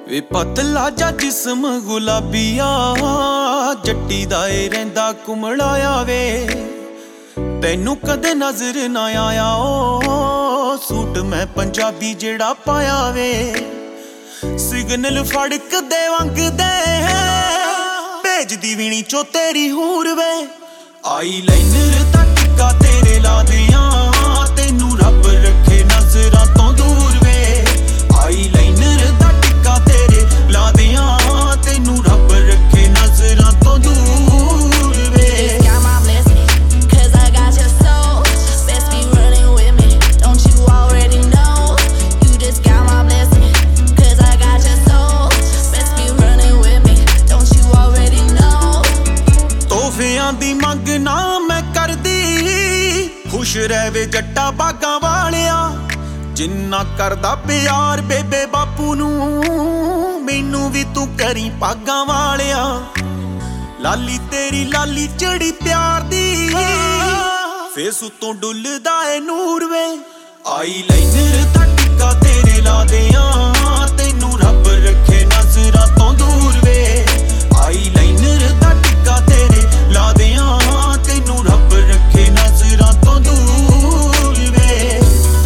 ਵੇ ਪਤਲਾ ਜਾ ਜਿਸਮ ਗੁਲਾਬੀਆ ਜੱਟੀ ਦਾ ਏ ਰਹਿੰਦਾ ਕੁਮਲਾਇਆ ਵੇ ਤੈਨੂੰ ਕਦੇ ਨਜ਼ਰ ਨਾ ਆਇਆ ਓ ਸੂਟ ਮੈਂ ਪੰਜਾਬੀ ਜਿਹੜਾ ਪਾਇਆ ਵੇ ਸਿਗਨਲ ਫੜਕਦੇ ਵੰਗਦੇ ਭੇਜਦੀ ਵੀਣੀ ਚੋਂ ਤੇਰੀ ਹੂਰ ਵੇ ਆਈ ਲਾਈਨਰ ਦਾ ਟਿੱਕਾ ਤੇਰੇ ਲਾ ਦਿਆਂ ਤੈਨੂੰ ਰੱਬ ਰੱਖੇ ਨਜ਼ਰਾਂ ਤੋਂ ਦੂਰ ਵੇ ਆਈ ਲਾਈਨਰ ਦਾ ਟਿੱਕਾ ਤੇਰੇ ਲਾ ਦਿਆਂ ਤੈਨੂੰ ਰੱਬ ਰੱਖੇ ਨਜ਼ਰਾਂ ਤੋਂ ਦੂਰ ਵੇ ਦੀ ਮੰਗ ਨਾ ਮੈਂ ਕਰਦੀ ਖੁਸ਼ ਰਹਿਵੇ ਜੱਟਾ ਬਾਗਾਂ ਵਾਲਿਆ ਜਿੰਨਾ ਕਰਦਾ ਪਿਆਰ ਬੇਬੇ ਬਾਪੂ ਨੂੰ ਮੈਨੂੰ ਵੀ ਤੂੰ ਕਰੀ ਪਾਗਾਂ ਵਾਲਿਆ ਲਾਲੀ ਤੇਰੀ ਲਾਲੀ ਚੜੀ ਪਿਆਰ ਦੀ ਫੇਸ ਉਤੋਂ ਡੁੱਲਦਾ ਏ ਨੂਰ ਵੇ ਆਈ ਲਾਈਨਰ ਦਾ ਟਿੱਕਾ ਤੇਰੇ ਲਾ ਦਿਆਂ ਤੈਨੂੰ ਰੱਬ ਰੱਖੇ ਨਜ਼ਰਾਂ ਤੋਂ ਦੂਰ ਵੇ ਆਈ ਲਾਈਨਰ ਦਾ ਟਿੱਕਾ ਤੇਰੇ ਲਾ ਦਿਆਂ ਤੈਨੂੰ ਰੱਬ ਰੱਖੇ ਨਜ਼ਰਾਂ ਤੋਂ ਦੂਰ ਵੇ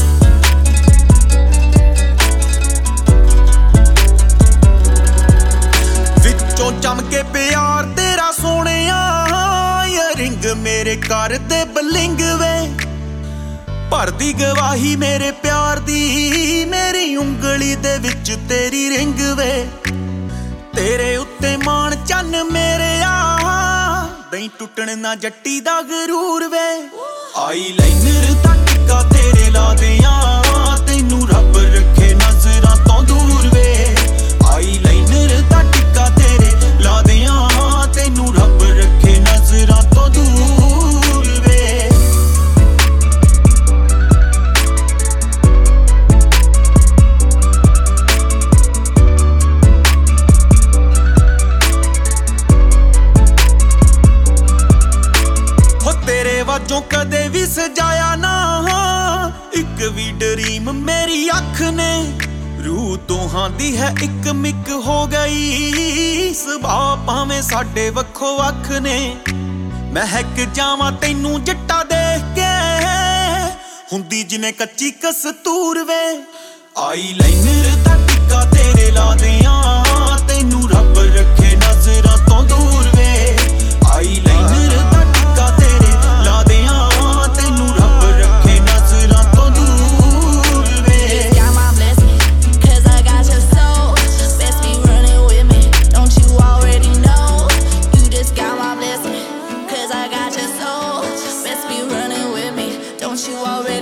ਵਿੱਚੋਂ ਚਮਕੇ ਪਿਆਰ ਤੇਰਾ ਸੋਹਣਿਆ ਰਿੰਗ ਮੇਰੇ ਘਰ ਦੇ ਬਲਿੰਗ ਵੇ ਭਰਦੀ ਗਵਾਹੀ ਮੇਰੇ ਪਿਆਰ ਦੀ ਮੇਰੀ ਉਂਗਲੀ ਦੇ ਵਿੱਚ ਤੇਰੀ ਰਿੰਗ ਵੇ ਤੇਰੇ ਉੱਤੇ ਮਾਣ ਚੰਨ ਮੇਰਿਆ ਨਹੀਂ ਟੁੱਟਣ ਨਾ ਜੱਟੀ ਦਾ ਗਰੂਰ ਵੇ ਆਈ ਲਾਈਨਰ ਦਾ ਟਿੱਕਾ ਤੇਰੇ ਲਾ ਦਿਆਂ ਤੈਨੂੰ ਰੱਬ ਰੱਖੇ ਨਜ਼ਰਾਂ ਤੋਂ ਦੂਰ ਵੇ ਆਈ ਲਾਈਨਰ ਦਾ ਟਿੱਕਾ ਤੇਰੇ ਲਾ ਦਿਆਂ ਤੈਨੂੰ ਰੱਬ ਰੱਖੇ ਨਜ਼ਰਾਂ ਤੋਂ ਦੂਰ ਵੇ ਤੇਰੇ ਵਾਜੋਂ ਕਦੇ ਵੀ ਸਜਾਇਆ ਨਾ ਇੱਕ ਵੀ ਡਰੀਮ ਮੇਰੀ ਅੱਖ ਨੇ ਰੂਹ ਦੋਹਾਂ ਦੀ ਹੈ ਇੱਕ ਮਿਕ ਹੋ ਗਈ ਸੁਭਾਅ ਭਾਵੇਂ ਸਾਡੇ ਵੱਖੋ ਵੱਖ ਨੇ ਮਹਿਕ ਜਾਵਾਂ ਤੈਨੂੰ ਜੱਟਾ ਦੇਖ ਕੇ ਹੁੰਦੀ ਜਿਵੇਂ ਕੱਚੀ ਕਸਤੂਰ ਵੇ ਆਈ ਲਾਈਨਰ ਦਾ ਟਿੱਕਾ ਤੇਰੇ ਲਾ ਦਿਆਂ ਤੈਨੂੰ ਰੱਬ ਰੱਖੇ ਨਜ਼ਰਾਂ ਤੋਂ ਦੂਰ ਵੇ ਆਈ ਲਾਈਨਰ ਦਾ ਟਿੱਕਾ ਤੇਰੇ ਲਾ ਦਿਆਂ ਤੈਨੂੰ ਰੱਬ ਰੱਖੇ ਨਜ਼ਰਾਂ ਤੋਂ ਦੂਰ ਵੇ You already